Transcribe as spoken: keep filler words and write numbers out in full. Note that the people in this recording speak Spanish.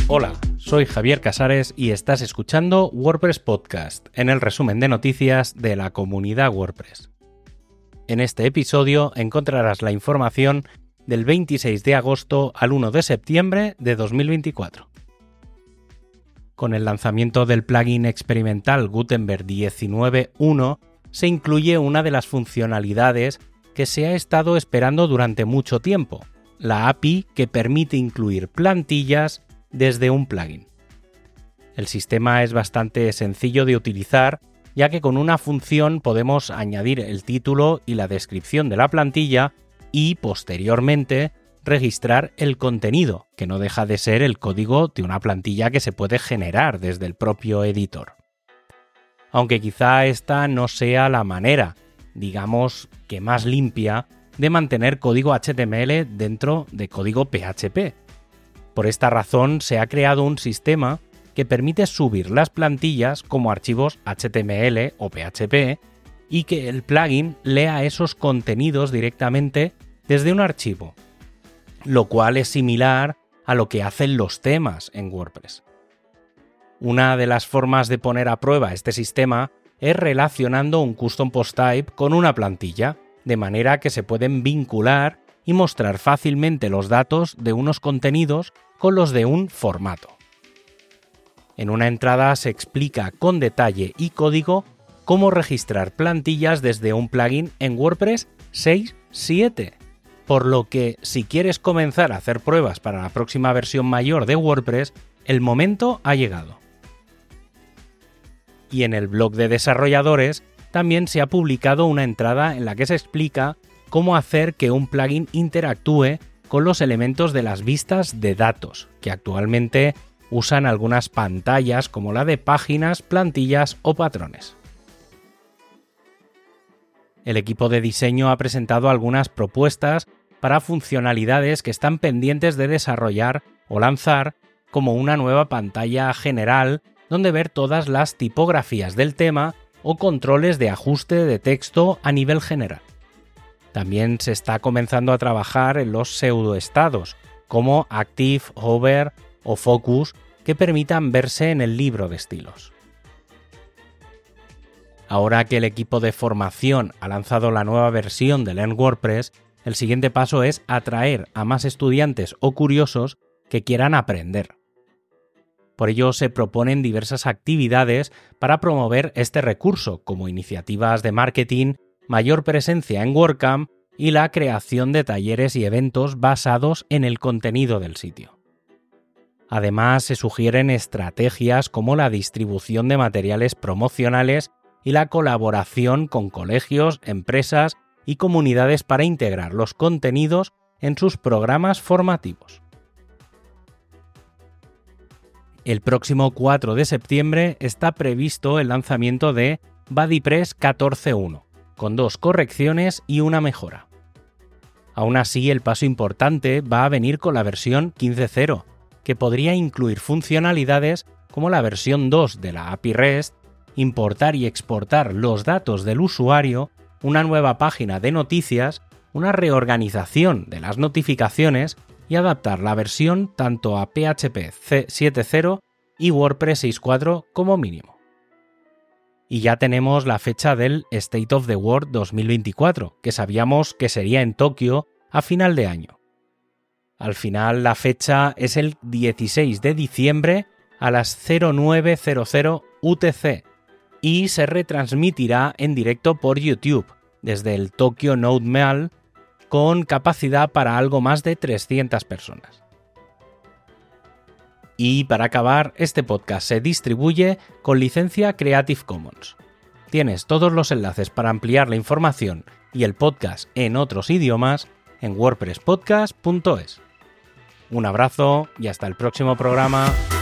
Hola, soy Javier Casares y estás escuchando WordPress Podcast, en el resumen de noticias de la comunidad WordPress. En este episodio encontrarás la información del veintiséis de agosto al uno de septiembre de dos mil veinticuatro. Con el lanzamiento del plugin experimental Gutenberg diecinueve punto uno se incluye una de las funcionalidades que se ha estado esperando durante mucho tiempo, la A P I que permite incluir plantillas desde un plugin. El sistema es bastante sencillo de utilizar, ya que con una función podemos añadir el título y la descripción de la plantilla y, posteriormente, registrar el contenido, que no deja de ser el código de una plantilla que se puede generar desde el propio editor. Aunque quizá esta no sea la manera, digamos que más limpia, de mantener código H T M L dentro de código P H P. Por esta razón se ha creado un sistema que permite subir las plantillas como archivos H T M L o P H P y que el plugin lea esos contenidos directamente desde un archivo, lo cual es similar a lo que hacen los temas en WordPress. Una de las formas de poner a prueba este sistema es relacionando un custom post type con una plantilla, de manera que se pueden vincular y mostrar fácilmente los datos de unos contenidos con los de un formato. En una entrada se explica con detalle y código cómo registrar plantillas desde un plugin en WordPress seis punto siete, por lo que si quieres comenzar a hacer pruebas para la próxima versión mayor de WordPress, el momento ha llegado. Y en el blog de desarrolladores también se ha publicado una entrada en la que se explica cómo hacer que un plugin interactúe con los elementos de las vistas de datos, que actualmente usan algunas pantallas como la de páginas, plantillas o patrones. El equipo de diseño ha presentado algunas propuestas para funcionalidades que están pendientes de desarrollar o lanzar, como una nueva pantalla general donde ver todas las tipografías del tema o controles de ajuste de texto a nivel general. También se está comenzando a trabajar en los pseudoestados, como Active, Hover o Focus, que permitan verse en el libro de estilos. Ahora que el equipo de formación ha lanzado la nueva versión de Learn WordPress, el siguiente paso es atraer a más estudiantes o curiosos que quieran aprender. Por ello se proponen diversas actividades para promover este recurso, como iniciativas de marketing, mayor presencia en WordCamp y la creación de talleres y eventos basados en el contenido del sitio. Además, se sugieren estrategias como la distribución de materiales promocionales y la colaboración con colegios, empresas y comunidades para integrar los contenidos en sus programas formativos. El próximo cuatro de septiembre está previsto el lanzamiento de BuddyPress catorce punto uno, con dos correcciones y una mejora. Aún así, el paso importante va a venir con la versión quince punto cero, que podría incluir funcionalidades como la versión dos de la A P I REST, importar y exportar los datos del usuario, una nueva página de noticias, una reorganización de las notificaciones y adaptar la versión tanto a P H P siete punto cero y WordPress seis punto cuatro como mínimo. Y ya tenemos la fecha del State of the World dos mil veinticuatro, que sabíamos que sería en Tokio a final de año. Al final la fecha es el dieciséis de diciembre a las cero nueve cero cero U T C y se retransmitirá en directo por YouTube desde el Tokyo Node Mall, con capacidad para algo más de trescientas personas. Y para acabar, este podcast se distribuye con licencia Creative Commons. Tienes todos los enlaces para ampliar la información y el podcast en otros idiomas en wordpress podcast punto es. Un abrazo y hasta el próximo programa.